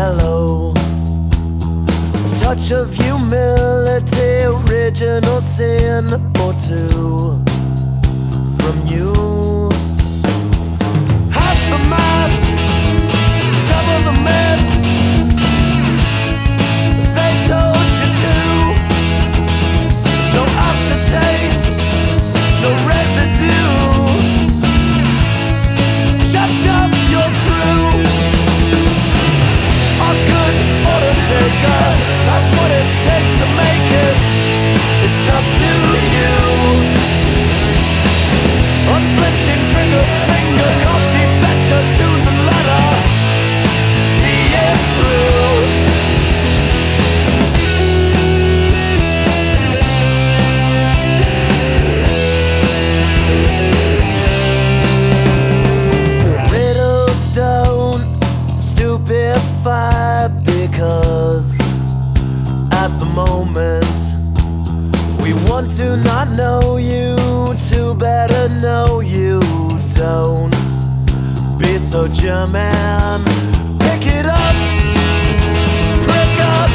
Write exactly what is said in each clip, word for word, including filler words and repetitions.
mellow touch of humility, original sin or two from you. Half the math, double the myth they told you to. No aftertaste, no residue. Chop chop, you're through. A good photo taker, that's what it takes to make it. It's up to you. Unflinching trigger finger, coffee fetcher to the letter. See it through. Riddles don't stupefy because at the moment we want to not know you to better know you. Don't be so German. Pick it up, prick up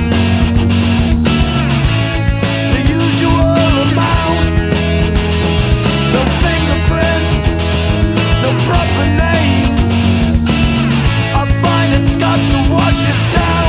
the usual amount. No fingerprints, no proper names. I'll find a scotch to wash it down.